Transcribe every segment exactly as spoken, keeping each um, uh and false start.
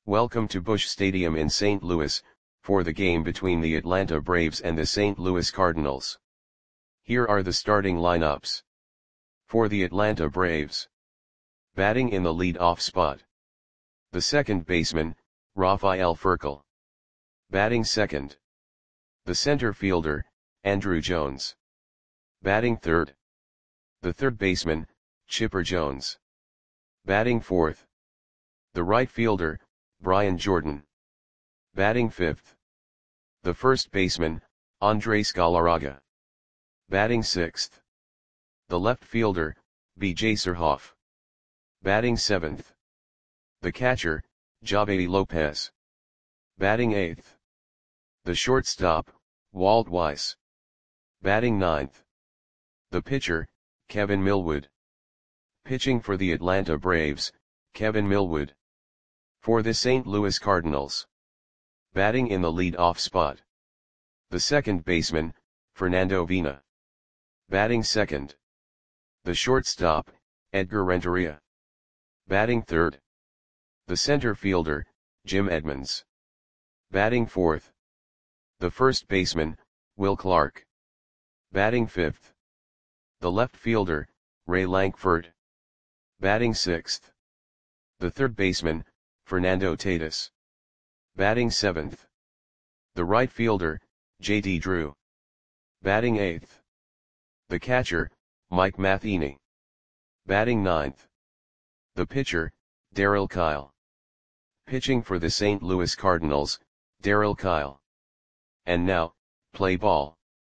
Welcome to Busch Stadium in Saint Louis, for the game between the Atlanta Braves and the Saint Louis Cardinals. Here are the starting lineups. For the Atlanta Braves. Batting in the lead-off spot. The second baseman, Rafael Furcal. Batting second. The center fielder, Andruw Jones. Batting third. The third baseman, Chipper Jones. Batting fourth. The right fielder, Brian Jordan. Batting fifth. The first baseman, Andres Galarraga. Batting sixth. The left fielder, B J Surhoff. Batting seventh. The catcher, Javy Lopez. Batting eighth. The shortstop, Walt Weiss. Batting ninth. The pitcher, Kevin Millwood. Pitching for the Atlanta Braves, Kevin Millwood. For the Saint Louis Cardinals. Batting in the lead-off spot. The second baseman, Fernando Vina. Batting second. The shortstop, Edgar Renteria. Batting third. The center fielder, Jim Edmonds. Batting fourth. The first baseman, Will Clark. Batting fifth. The left fielder, Ray Lankford. Batting sixth. The third baseman, Fernando Tatis. Batting seventh. The right fielder, J D Drew. Batting eighth. The catcher, Mike Matheny. Batting ninth. The pitcher, Darryl Kile. Pitching for the Saint Louis Cardinals, Darryl Kile. And now, play ball.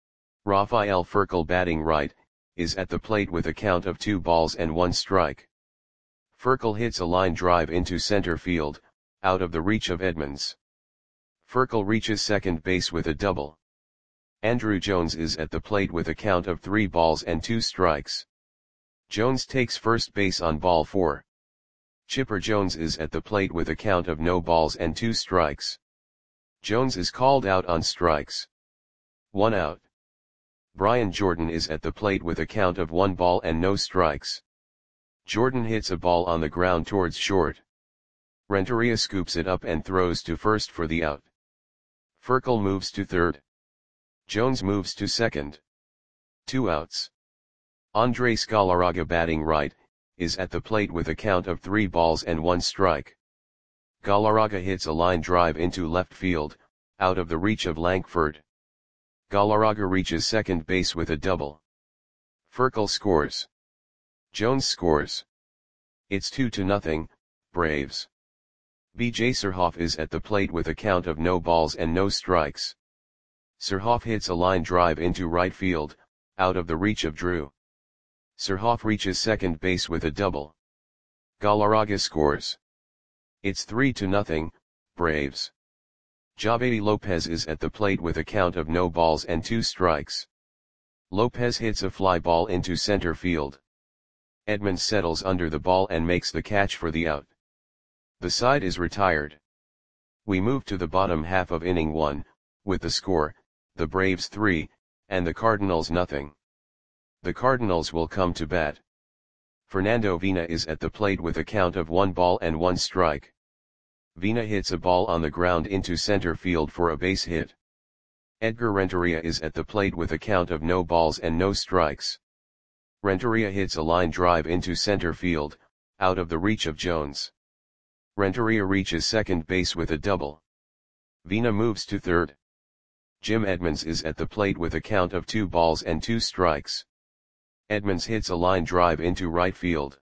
Rafael Furcal, batting right, is at the plate with a count of two balls and one strike. Furcal hits a line drive into center field, out of the reach of Edmonds. Furcal reaches second base with a double. Andruw Jones is at the plate with a count of three balls and two strikes. Jones takes first base on ball four. Chipper Jones is at the plate with a count of no balls and two strikes. Jones is called out on strikes. One out. Brian Jordan is at the plate with a count of one ball and no strikes. Jordan hits a ball on the ground towards short. Renteria scoops it up and throws to first for the out. Furcal moves to third. Jones moves to second. Two outs. Andres Galarraga, batting right, is at the plate with a count of three balls and one strike. Galarraga hits a line drive into left field, out of the reach of Lankford. Galarraga reaches second base with a double. Furcal scores. Jones scores. It's two to nothing, Braves. B J Surhoff is at the plate with a count of no balls and no strikes. Surhoff hits a line drive into right field, out of the reach of Drew. Surhoff reaches second base with a double. Galarraga scores. It's three to nothing, Braves. Javy Lopez is at the plate with a count of no balls and two strikes. Lopez hits a fly ball into center field. Edmonds settles under the ball and makes the catch for the out. The side is retired. We move to the bottom half of inning one, with the score, the Braves three, and the Cardinals nothing. The Cardinals will come to bat. Fernando Vina is at the plate with a count of one ball and one strike. Vina hits a ball on the ground into center field for a base hit. Edgar Renteria is at the plate with a count of no balls and no strikes. Renteria hits a line drive into center field, out of the reach of Jones. Renteria reaches second base with a double. Vina moves to third. Jim Edmonds is at the plate with a count of two balls and two strikes. Edmonds hits a line drive into right field.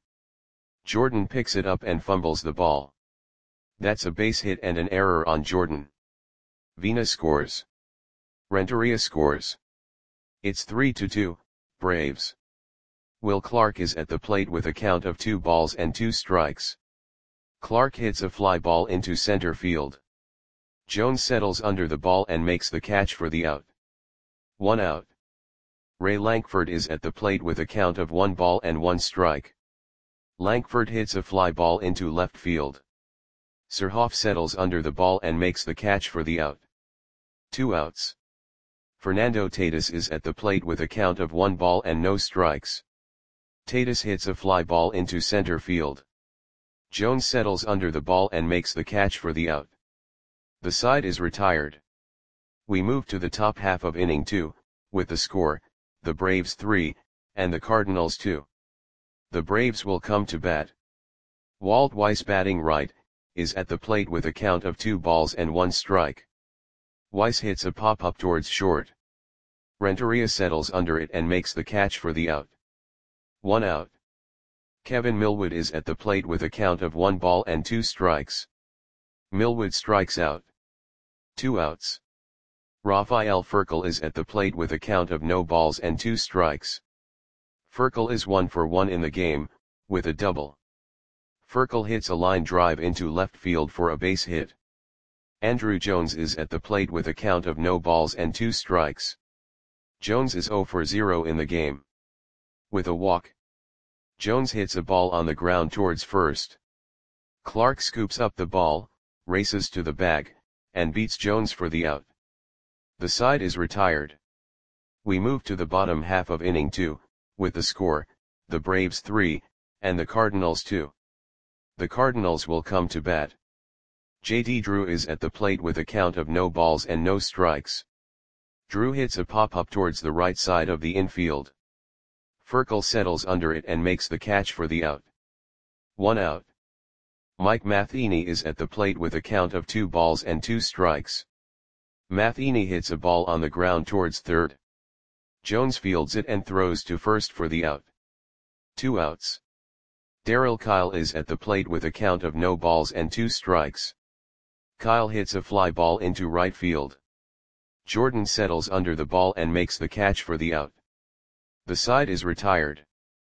Jordan picks it up and fumbles the ball. That's a base hit and an error on Jordan. Vina scores. Renteria scores. It's three to two, Braves. Will Clark is at the plate with a count of two balls and two strikes. Clark hits a fly ball into center field. Jones settles under the ball and makes the catch for the out. One out. Ray Lankford is at the plate with a count of one ball and one strike. Lankford hits a fly ball into left field. Surhoff settles under the ball and makes the catch for the out. Two outs. Fernando Tatis is at the plate with a count of one ball and no strikes. Tatis hits a fly ball into center field. Jones settles under the ball and makes the catch for the out. The side is retired. We move to the top half of inning two, with the score, the Braves three, and the Cardinals two. The Braves will come to bat. Walt Weiss, batting right, is at the plate with a count of two balls and one strike. Weiss hits a pop-up towards short. Renteria settles under it and makes the catch for the out. One out. Kevin Millwood is at the plate with a count of one ball and two strikes. Millwood strikes out. Two outs. Rafael Furcal is at the plate with a count of no balls and two strikes. Furcal is one for one in the game, with a double. Furcal hits a line drive into left field for a base hit. Andruw Jones is at the plate with a count of no balls and two strikes. Jones is zero for zero in the game. With a walk. Jones hits a ball on the ground towards first. Clark scoops up the ball, races to the bag, and beats Jones for the out. The side is retired. We move to the bottom half of inning two, with the score, the Braves three, and the Cardinals two. The Cardinals will come to bat. J D Drew is at the plate with a count of no balls and no strikes. Drew hits a pop-up towards the right side of the infield. Furcal settles under it and makes the catch for the out. One out. Mike Matheny is at the plate with a count of two balls and two strikes. Matheny hits a ball on the ground towards third. Jones fields it and throws to first for the out. Two outs. Darryl Kyle is at the plate with a count of no balls and two strikes. Kyle hits a fly ball into right field. Jordan settles under the ball and makes the catch for the out. The side is retired.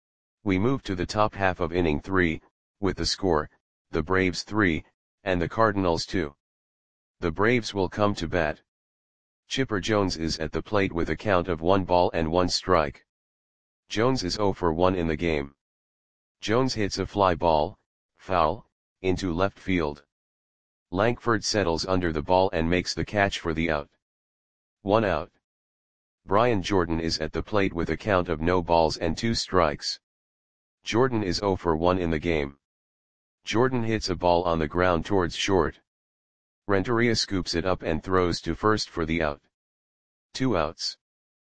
We move to the top half of inning three, with the score, the Braves three, and the Cardinals two. The Braves will come to bat. Chipper Jones is at the plate with a count of one ball and one strike. Jones is zero for one in the game. Jones hits a fly ball, foul, into left field. Lankford settles under the ball and makes the catch for the out. One out. Brian Jordan is at the plate with a count of no balls and two strikes. Jordan is zero for one in the game. Jordan hits a ball on the ground towards short. Renteria scoops it up and throws to first for the out. Two outs.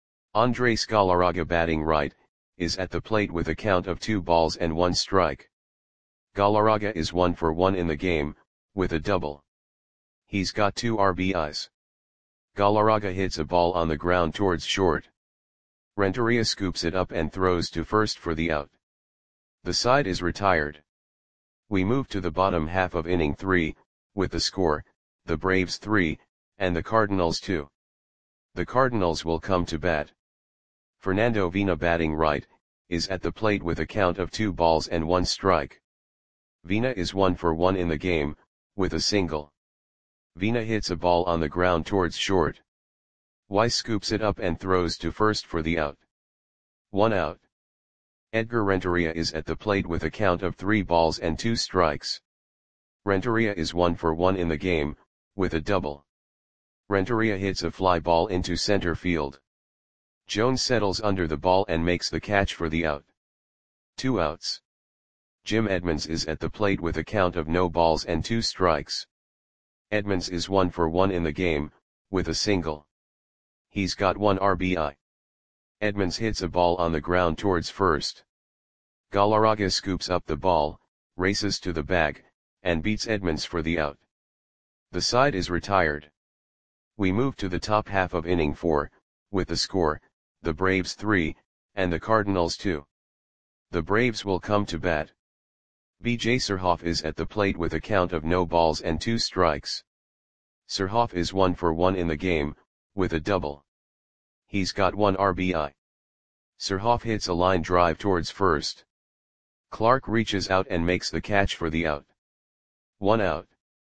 Andres Galarraga, batting right, is at the plate with a count of two balls and one strike. Galarraga is one for one in the game, with a double. He's got two R B Is. Galarraga hits a ball on the ground towards short. Renteria scoops it up and throws to first for the out. The side is retired. We move to the bottom half of inning three, with the score, the Braves three, and the Cardinals two. The Cardinals will come to bat. Fernando Vina, batting right, is at the plate with a count of two balls and one strike. Vina is one for one in the game, with a single. Vina hits a ball on the ground towards short. Weiss scoops it up and throws to first for the out. One out. Edgar Renteria is at the plate with a count of three balls and two strikes. Renteria is one for one in the game, with a double. Renteria hits a fly ball into center field. Jones settles under the ball and makes the catch for the out. Two outs. Jim Edmonds is at the plate with a count of no balls and two strikes. Edmonds is one for one in the game, with a single. He's got one R B I. Edmonds hits a ball on the ground towards first. Galarraga scoops up the ball, races to the bag, and beats Edmonds for the out. The side is retired. We move to the top half of inning four, with the score, the Braves three, and the Cardinals two. The Braves will come to bat. B J Surhoff is at the plate with a count of no balls and two strikes. Surhoff is one for one in the game, with a double. He's got one R B I. Surhoff hits a line drive towards first. Clark reaches out and makes the catch for the out. One out.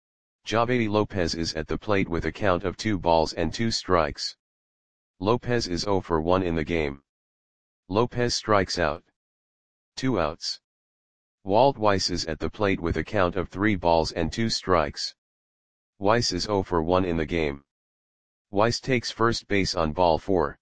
Javedi Lopez is at the plate with a count of two balls and two strikes. Lopez is zero for one in the game. Lopez strikes out. Two outs. Walt Weiss is at the plate with a count of three balls and two strikes. Weiss is zero for one in the game. Weiss takes first base on ball four.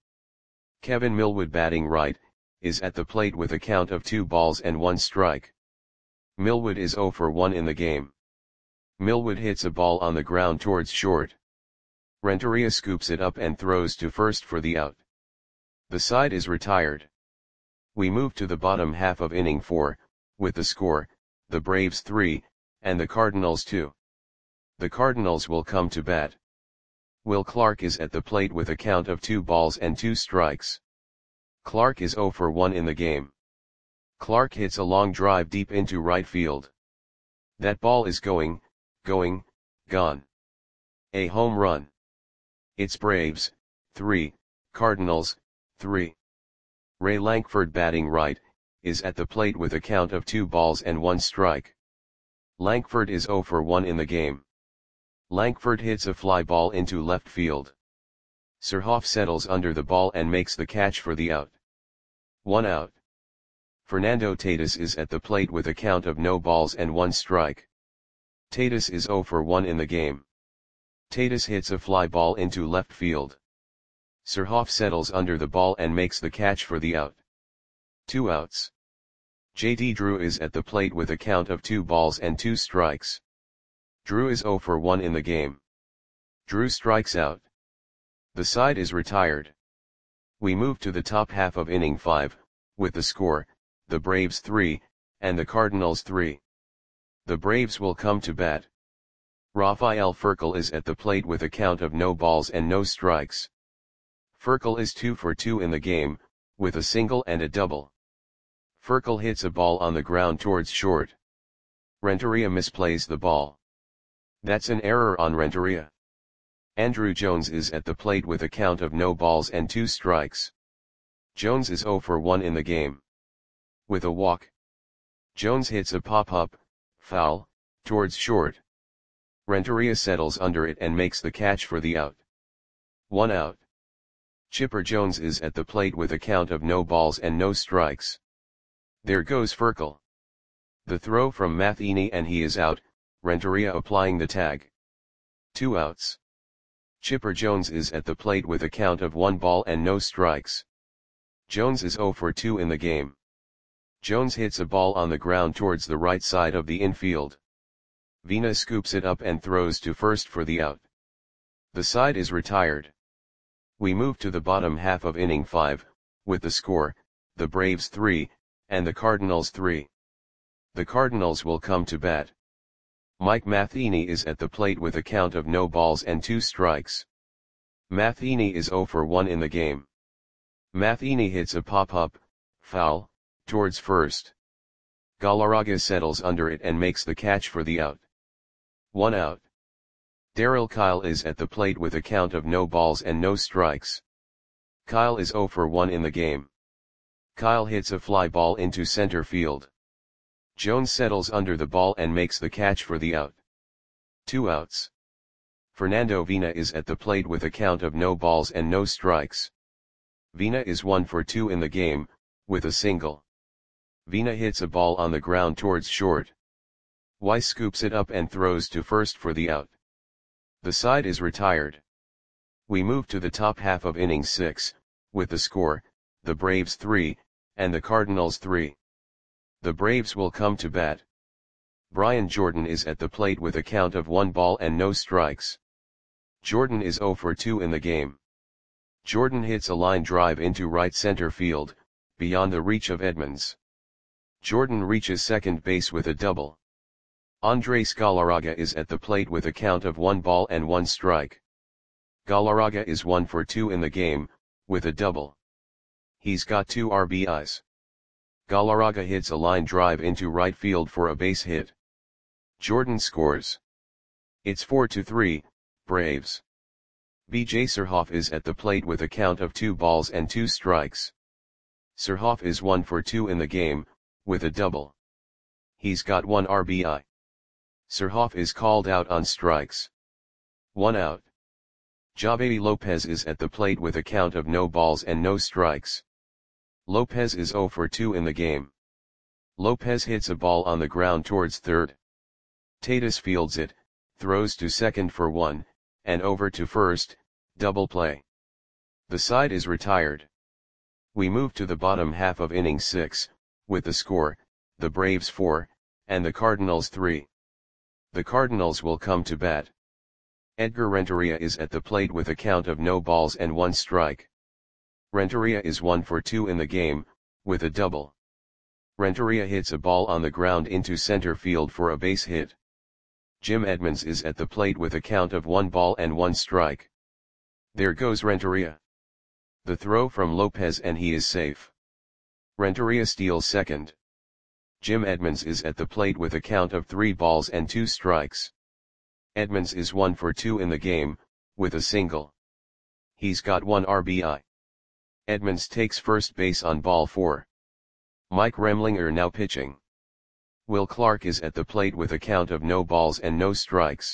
Kevin Millwood, batting right, is at the plate with a count of two balls and one strike. Millwood is zero for one in the game. Millwood hits a ball on the ground towards short. Renteria scoops it up and throws to first for the out. The side is retired. We move to the bottom half of inning four, with the score, the Braves three, and the Cardinals two. The Cardinals will come to bat. Will Clark is at the plate with a count of two balls and two strikes. Clark is zero for one in the game. Clark hits a long drive deep into right field. That ball is going, going, gone. A home run. It's Braves, three, Cardinals, three. Ray Lankford batting right, is at the plate with a count of two balls and one strike. Lankford is zero for one in the game. Lankford hits a fly ball into left field. Surhoff settles under the ball and makes the catch for the out. One out. Fernando Tatis is at the plate with a count of no balls and one strike. Tatis is zero for one in the game. Tatis hits a fly ball into left field. Surhoff settles under the ball and makes the catch for the out. Two outs. J D Drew is at the plate with a count of two balls and two strikes. Drew is zero for one in the game. Drew strikes out. The side is retired. We move to the top half of inning five, with the score, the Braves three, and the Cardinals three. The Braves will come to bat. Rafael Furcal is at the plate with a count of no balls and no strikes. Furcal is two for two in the game, with a single and a double. Furcal hits a ball on the ground towards short. Renteria misplays the ball. That's an error on Renteria. Andruw Jones is at the plate with a count of no balls and two strikes. Jones is zero for one in the game. With a walk. Jones hits a pop-up, foul, towards short. Renteria settles under it and makes the catch for the out. One out. Chipper Jones is at the plate with a count of no balls and no strikes. There goes Furcal. The throw from Matheny and he is out, Renteria applying the tag. Two outs. Chipper Jones is at the plate with a count of one ball and no strikes. Jones is zero for two in the game. Jones hits a ball on the ground towards the right side of the infield. Vina scoops it up and throws to first for the out. The side is retired. We move to the bottom half of inning five, with the score, the Braves three, and the Cardinals three. The Cardinals will come to bat. Mike Matheny is at the plate with a count of no balls and two strikes. Matheny is zero for one in the game. Matheny hits a pop-up, foul, towards first. Galarraga settles under it and makes the catch for the out. One out. Darryl Kyle is at the plate with a count of no balls and no strikes. Kyle is zero for one in the game. Kyle hits a fly ball into center field. Jones settles under the ball and makes the catch for the out. Two outs. Fernando Vina is at the plate with a count of no balls and no strikes. Vina is one for two in the game, with a single. Vina hits a ball on the ground towards short. Weiss scoops it up and throws to first for the out. The side is retired. We move to the top half of inning six, with the score, the Braves three, and the Cardinals three. The Braves will come to bat. Brian Jordan is at the plate with a count of one ball and no strikes. Jordan is zero for two in the game. Jordan hits a line drive into right center field, beyond the reach of Edmonds. Jordan reaches second base with a double. Andres Galarraga is at the plate with a count of one ball and one strike. Galarraga is one for two in the game, with a double. He's got two R B Is. Galarraga hits a line drive into right field for a base hit. Jordan scores. It's four to three, Braves. B J Surhoff is at the plate with a count of two balls and two strikes. Surhoff is one for two in the game, with a double. He's got one R B I. Surhoff is called out on strikes. One out. Javi Lopez is at the plate with a count of no balls and no strikes. Lopez is zero for two in the game. Lopez hits a ball on the ground towards third. Tatis fields it, throws to second for one, and over to first, double play. The side is retired. We move to the bottom half of inning six, with the score, the Braves four, and the Cardinals three. The Cardinals will come to bat. Edgar Renteria is at the plate with a count of no balls and one strike. Renteria is one for two in the game, with a double. Renteria hits a ball on the ground into center field for a base hit. Jim Edmonds is at the plate with a count of one ball and one strike. There goes Renteria. The throw from Lopez and he is safe. Renteria steals second. Jim Edmonds is at the plate with a count of three balls and two strikes. Edmonds is one for two in the game, with a single. He's got one R B I. Edmonds takes first base on ball four. Mike Remlinger now pitching. Will Clark is at the plate with a count of no balls and no strikes.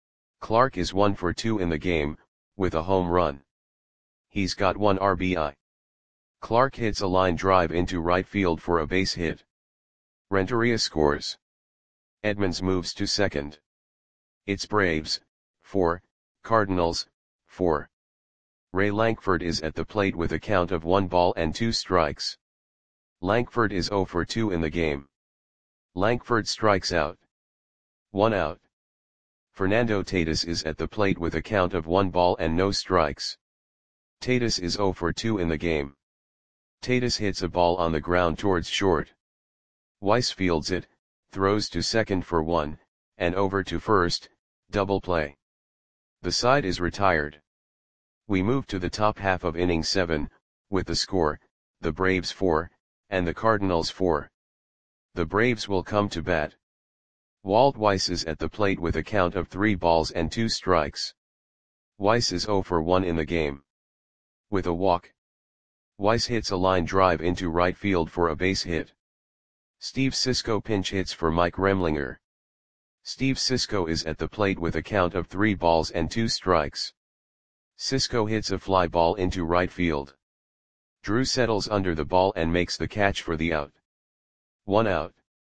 Clark is one for two in the game, with a home run. He's got one R B I. Clark hits a line drive into right field for a base hit. Renteria scores. Edmonds moves to second. It's Braves, four, Cardinals, four. Ray Lankford is at the plate with a count of one ball and two strikes. Lankford is zero for two in the game. Lankford strikes out. One out. Fernando Tatis is at the plate with a count of one ball and no strikes. Tatis is zero for two in the game. Tatis hits a ball on the ground towards short. Weiss fields it, throws to second for one, and over to first, double play. The side is retired. We move to the top half of inning seven, with the score, the Braves four, and the Cardinals four. The Braves will come to bat. Walt Weiss is at the plate with a count of three balls and two strikes. Weiss is zero for one in the game. With a walk. Weiss hits a line drive into right field for a base hit. Steve Cisco pinch hits for Mike Remlinger. Steve Cisco is at the plate with a count of three balls and two strikes. Cisco hits a fly ball into right field. Drew settles under the ball and makes the catch for the out. One out.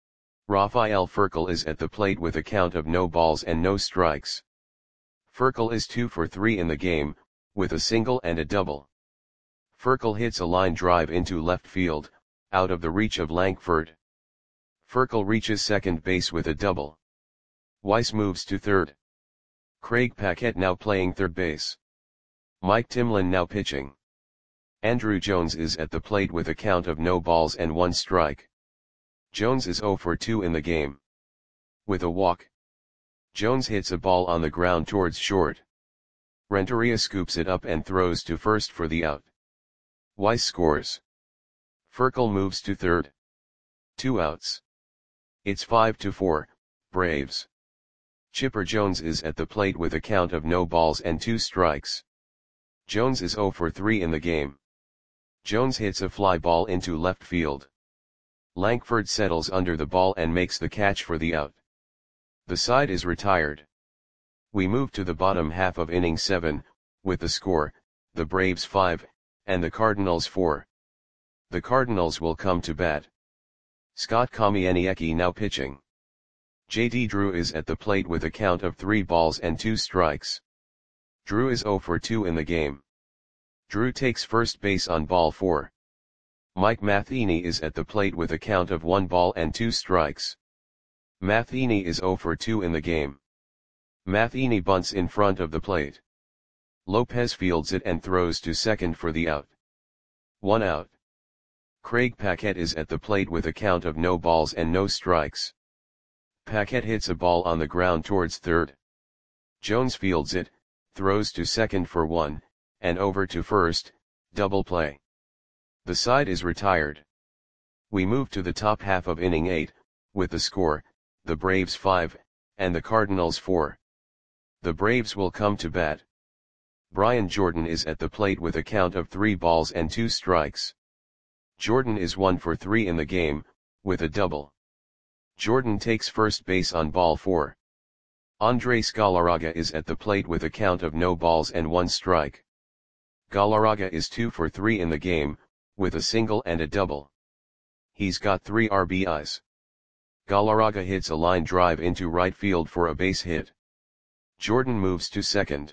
Rafael Furcal is at the plate with a count of no balls and no strikes. Furcal is two for three in the game, with a single and a double. Furcal hits a line drive into left field, out of the reach of Lankford. Furcal reaches second base with a double. Weiss moves to third. Craig Paquette now playing third base. Mike Timlin now pitching. Andrew Jones is at the plate with a count of no balls and one strike. Jones is zero for two in the game. With a walk. Jones hits a ball on the ground towards short. Renteria scoops it up and throws to first for the out. Weiss scores. Furcal moves to third. Two outs. It's five to four, Braves. Chipper Jones is at the plate with a count of no balls and two strikes. Jones is zero for three in the game. Jones hits a fly ball into left field. Lankford settles under the ball and makes the catch for the out. The side is retired. We move to the bottom half of inning seven, with the score, the Braves five, and the Cardinals four. The Cardinals will come to bat. Scott Kamieniecki now pitching. J D Drew is at the plate with a count of three balls and two strikes. Drew is zero for two in the game. Drew takes first base on ball four. Mike Matheny is at the plate with a count of one ball and two strikes. Matheny is zero for two in the game. Matheny bunts in front of the plate. Lopez fields it and throws to second for the out. One out. Craig Paquette is at the plate with a count of no balls and no strikes. Paquette hits a ball on the ground towards third. Jones fields it, throws to second for one, and over to first, double play. The side is retired. We move to the top half of inning eight, with the score, the Braves five, and the Cardinals four. The Braves will come to bat. Brian Jordan is at the plate with a count of three balls and two strikes. Jordan is one for three in the game, with a double. Jordan takes first base on ball four. Andres Galarraga is at the plate with a count of no balls and one strike. Galarraga is two for three in the game, with a single and a double. He's got three R B Is. Galarraga hits a line drive into right field for a base hit. Jordan moves to second.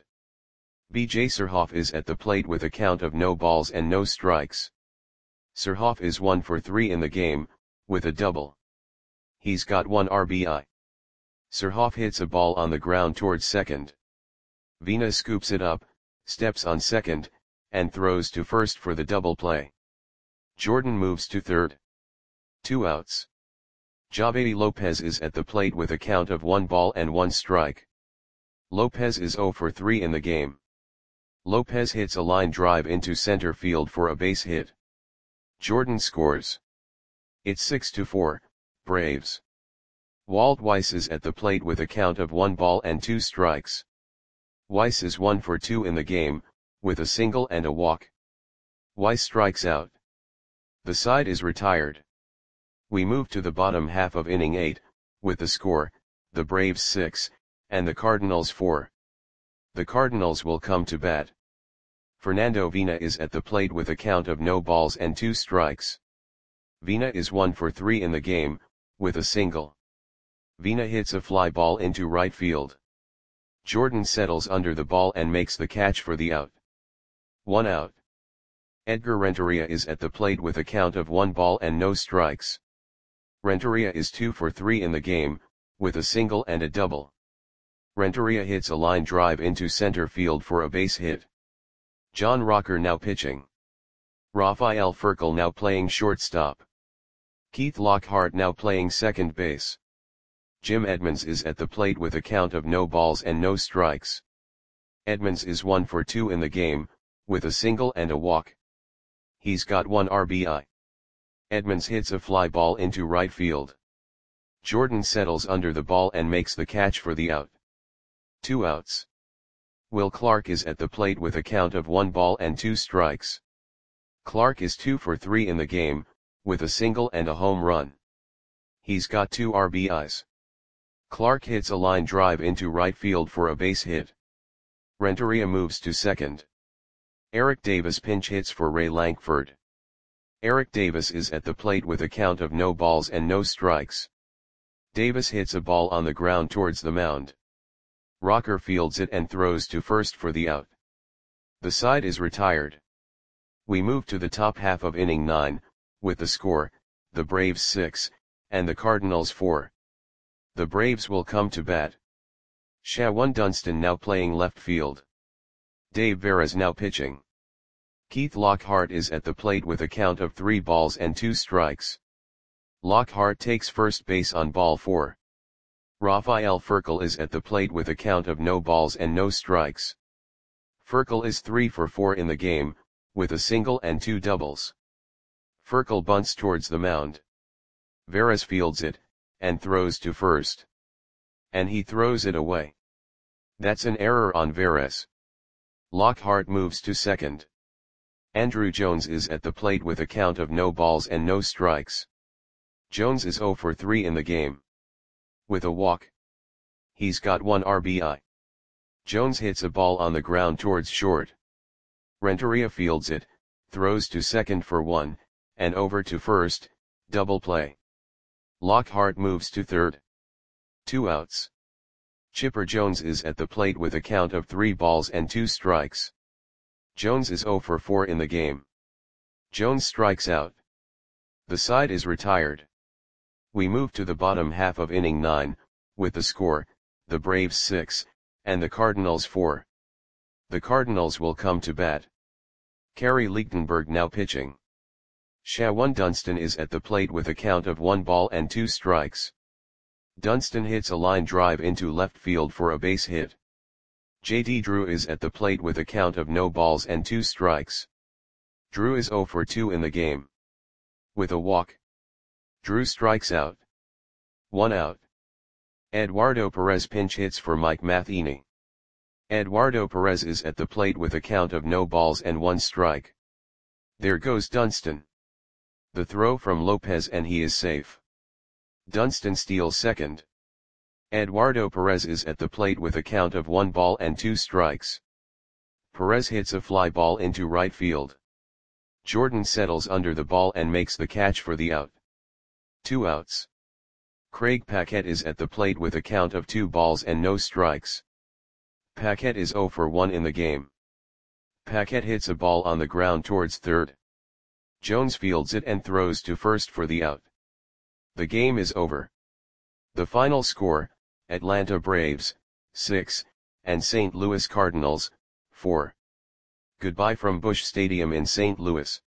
B J Surhoff is at the plate with a count of no balls and no strikes. Surhoff is one for three in the game, with a double. He's got one R B I. Surhoff hits a ball on the ground towards second. Vina scoops it up, steps on second, and throws to first for the double play. Jordan moves to third. Two outs. Javedi Lopez is at the plate with a count of one ball and one strike. Lopez is zero for three in the game. Lopez hits a line drive into center field for a base hit. Jordan scores. It's six to four, Braves. Walt Weiss is at the plate with a count of one ball and two strikes. Weiss is one for two in the game, with a single and a walk. Weiss strikes out. The side is retired. We move to the bottom half of inning eight, with the score, the Braves six, and the Cardinals four. The Cardinals will come to bat. Fernando Vina is at the plate with a count of no balls and two strikes. Vina is one for three in the game, with a single. Vina hits a fly ball into right field. Jordan settles under the ball and makes the catch for the out. One out. Edgar Renteria is at the plate with a count of one ball and no strikes. Renteria is two for three in the game, with a single and a double. Renteria hits a line drive into center field for a base hit. John Rocker now pitching. Rafael Furcal now playing shortstop. Keith Lockhart now playing second base. Jim Edmonds is at the plate with a count of no balls and no strikes. Edmonds is one for two in the game, with a single and a walk. He's got one R B I. Edmonds hits a fly ball into right field. Jordan settles under the ball and makes the catch for the out. Two outs. Will Clark is at the plate with a count of one ball and two strikes. Clark is two for three in the game, with a single and a home run. He's got two R B Is. Clark hits a line drive into right field for a base hit. Renteria moves to second. Eric Davis pinch hits for Ray Lankford. Eric Davis is at the plate with a count of no balls and no strikes. Davis hits a ball on the ground towards the mound. Rocker fields it and throws to first for the out. The side is retired. We move to the top half of inning nine, with the score, the Braves six, and the Cardinals four. The Braves will come to bat. Shawan Dunston now playing left field. Dave Veras now pitching. Keith Lockhart is at the plate with a count of three balls and two strikes. Lockhart takes first base on ball four. Rafael Furcal is at the plate with a count of no balls and no strikes. Furcal is three for four in the game, with a single and two doubles. Furcal bunts towards the mound. Veras fields it, and throws to first. And he throws it away. That's an error on Veras. Lockhart moves to second. Andrew Jones is at the plate with a count of no balls and no strikes. Jones is zero for three in the game. With a walk. He's got one R B I. Jones hits a ball on the ground towards short. Renteria fields it, throws to second for one, and over to first, double play. Lockhart moves to third. Two outs. Chipper Jones is at the plate with a count of three balls and two strikes. Jones is zero for four in the game. Jones strikes out. The side is retired. We move to the bottom half of inning nine, with the score, the Braves six, and the Cardinals four. The Cardinals will come to bat. Kerry Lichtenberg now pitching. Shawan Dunston is at the plate with a count of one ball and two strikes. Dunston hits a line drive into left field for a base hit. J D Drew is at the plate with a count of no balls and two strikes. Drew is zero for two in the game. With a walk. Drew strikes out. One out. Eduardo Perez pinch hits for Mike Matheny. Eduardo Perez is at the plate with a count of no balls and one strike. There goes Dunston. The throw from Lopez and he is safe. Dunston steals second. Eduardo Perez is at the plate with a count of one ball and two strikes. Perez hits a fly ball into right field. Jordan settles under the ball and makes the catch for the out. Two outs. Craig Paquette is at the plate with a count of two balls and no strikes. Paquette is zero for one in the game. Paquette hits a ball on the ground towards third. Jones fields it and throws to first for the out. The game is over. The final score, Atlanta Braves, six, and Saint Louis Cardinals, four. Goodbye from Busch Stadium in Saint Louis.